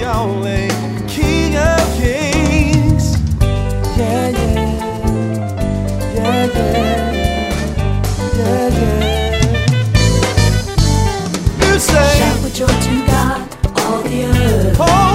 the only King of Kings. Yeah, yeah, yeah, yeah, yeah, yeah. You say, shout for joy to God, all the earth. oh,